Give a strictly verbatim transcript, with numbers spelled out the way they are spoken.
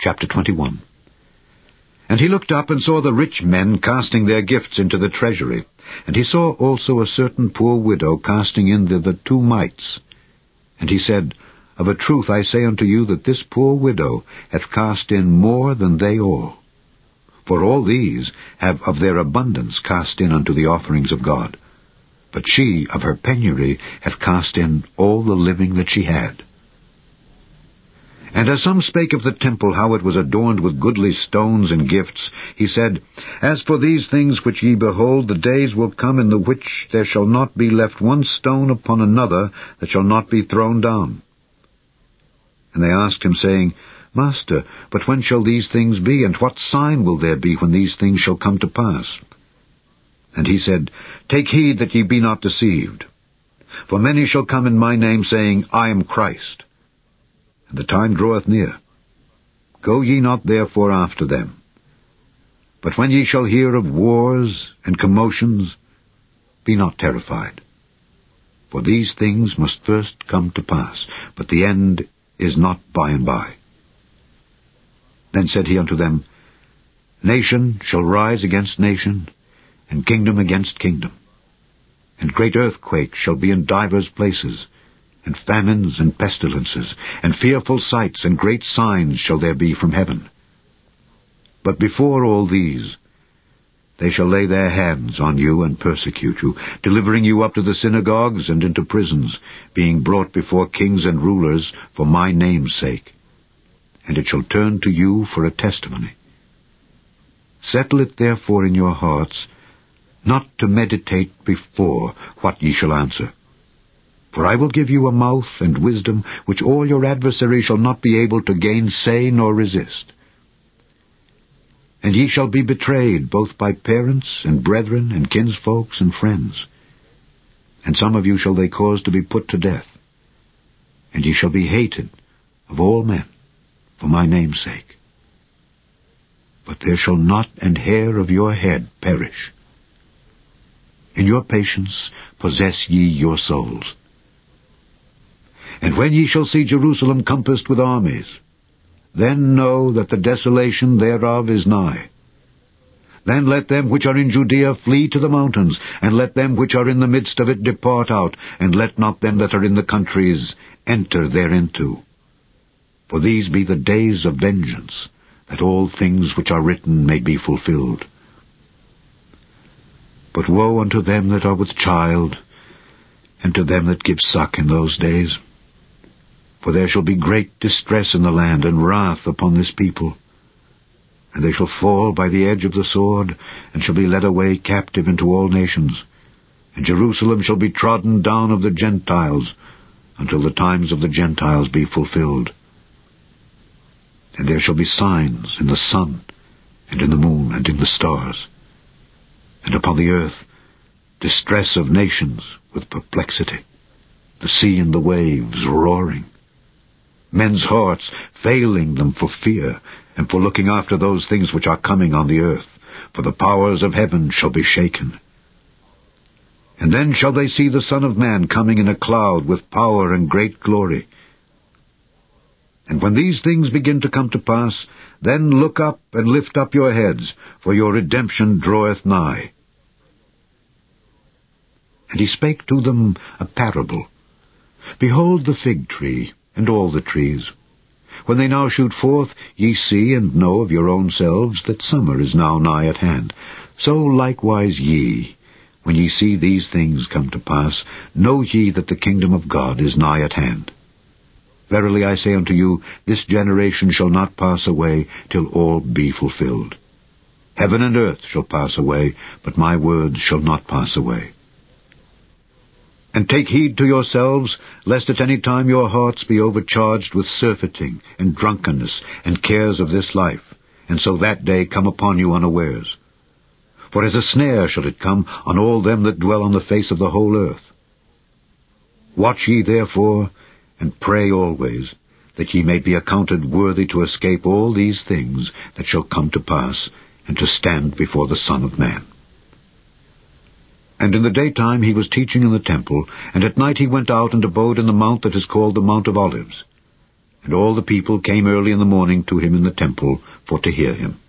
Chapter twenty-one. And he looked up and saw the rich men casting their gifts into the treasury. And he saw also a certain poor widow casting in thither two mites. And he said, Of a truth I say unto you that this poor widow hath cast in more than they all. For all these have of their abundance cast in unto the offerings of God. But she of her penury hath cast in all the living that she had. And as some spake of the temple, how it was adorned with goodly stones and gifts, he said, As for these things which ye behold, the days will come in the which there shall not be left one stone upon another that shall not be thrown down. And they asked him, saying, Master, but when shall these things be, and what sign will there be when these things shall come to pass? And he said, Take heed that ye be not deceived. For many shall come in my name, saying, I am Christ. And the time draweth near. Go ye not therefore after them. But when ye shall hear of wars and commotions, be not terrified. For these things must first come to pass, but the end is not by and by. Then said he unto them, Nation shall rise against nation, and kingdom against kingdom. And great earthquakes shall be in divers places, and famines and pestilences, and fearful sights and great signs shall there be from heaven. But before all these, they shall lay their hands on you and persecute you, delivering you up to the synagogues and into prisons, being brought before kings and rulers for my name's sake. And it shall turn to you for a testimony. Settle it therefore in your hearts, not to meditate before what ye shall answer. For I will give you a mouth and wisdom, which all your adversaries shall not be able to gainsay nor resist. And ye shall be betrayed both by parents and brethren and kinsfolks and friends. And some of you shall they cause to be put to death. And ye shall be hated of all men for my name's sake. But there shall not an hair of your head perish. In your patience possess ye your souls. And when ye shall see Jerusalem compassed with armies, then know that the desolation thereof is nigh. Then let them which are in Judea flee to the mountains, and let them which are in the midst of it depart out, and let not them that are in the countries enter thereinto. For these be the days of vengeance, that all things which are written may be fulfilled. But woe unto them that are with child, and to them that give suck in those days. For there shall be great distress in the land, and wrath upon this people. And they shall fall by the edge of the sword, and shall be led away captive into all nations. And Jerusalem shall be trodden down of the Gentiles, until the times of the Gentiles be fulfilled. And there shall be signs in the sun, and in the moon, and in the stars. And upon the earth distress of nations with perplexity, the sea and the waves roaring, men's hearts failing them for fear, and for looking after those things which are coming on the earth, for the powers of heaven shall be shaken. And then shall they see the Son of Man coming in a cloud with power and great glory. And when these things begin to come to pass, then look up and lift up your heads, for your redemption draweth nigh. And he spake to them a parable. Behold the fig tree, and all the trees. When they now shoot forth, ye see and know of your own selves that summer is now nigh at hand. So likewise ye, when ye see these things come to pass, know ye that the kingdom of God is nigh at hand. Verily I say unto you, this generation shall not pass away till all be fulfilled. Heaven and earth shall pass away, but my words shall not pass away. And take heed to yourselves, lest at any time your hearts be overcharged with surfeiting, and drunkenness, and cares of this life, and so that day come upon you unawares. For as a snare shall it come on all them that dwell on the face of the whole earth. Watch ye therefore, and pray always, that ye may be accounted worthy to escape all these things that shall come to pass, and to stand before the Son of Man. And in the daytime he was teaching in the temple, and at night he went out and abode in the mount that is called the Mount of Olives. And all the people came early in the morning to him in the temple for to hear him.